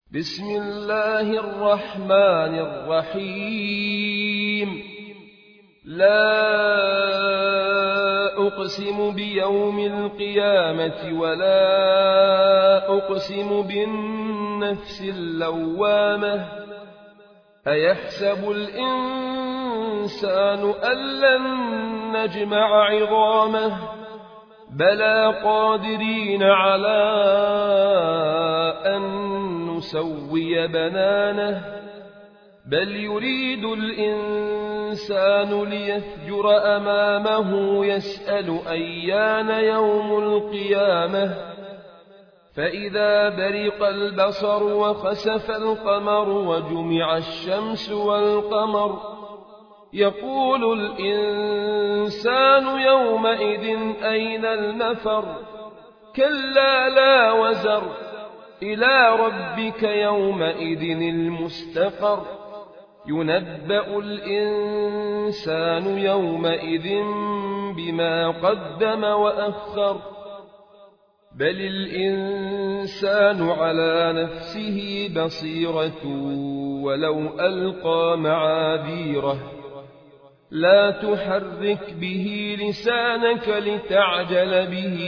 بسم الله الرحمن الرحيم. لا أقسم بيوم القيامة ولا أقسم بالنفس اللوامة. أيحسب الإنسان أن لن نجمع عظامه بلى قادرين على أن نسوي بنانه بل يريد الإنسان ليفجر أمامه يسأل أيان يوم القيامة. فإذا برق البصر وخسف القمر وجمع الشمس والقمر يقول الإنسان يومئذ أين المفر. كلا لا وزر إلى ربك يومئذ المستقر. ينبأ الإنسان يومئذ بما قدم وأخر بل الإنسان على نفسه بصيرة ولو ألقى معاذيره. لا تحرك به لسانك لتعجل به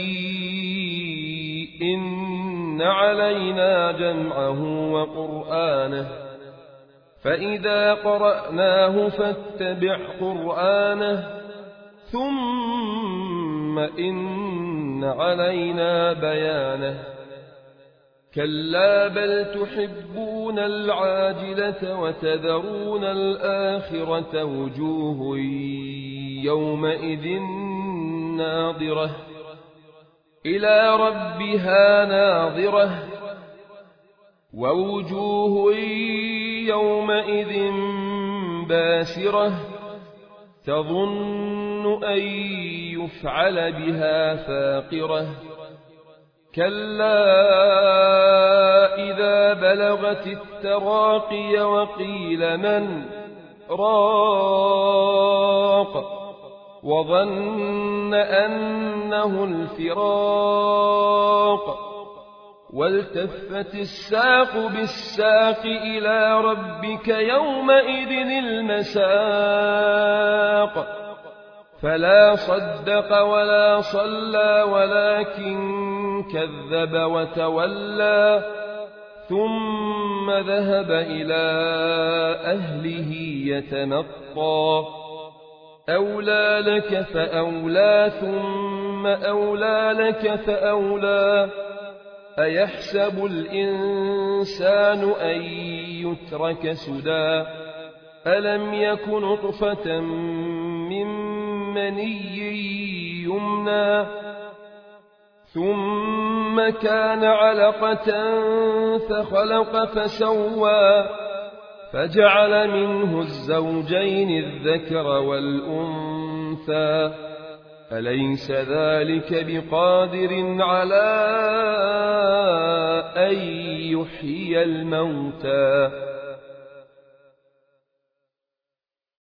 إن علينا جمعه وقرآنه فإذا قرأناه فاتبع قرآنه ثم إن علينا بيانه. كلا بل تحبون العاجلة وتذرون الآخرة وجوه يومئذ ناظرة إلى ربها ناظرة ووجوه يومئذ باسرة تظن أن يفعل بها فاقرة. كلا إذا بلغت التراقي وقيل من راق وظن أنه الفراق والتفت الساق بالساق إلى ربك يومئذ المساق. فلا صدق ولا صلى ولكن كذب وتولى ثم ذهب إلى أهله يتمطى. أولى لك فأولى ثم أولى لك فأولى. أيحسب الإنسان أن يترك سدى ألم يك نطفة من مني يمنى ثم كان علقة فخلق فسوى فجعل منه الزوجين الذكر والأنثى. أليس ذلك بقادر على أن يحيي الموتى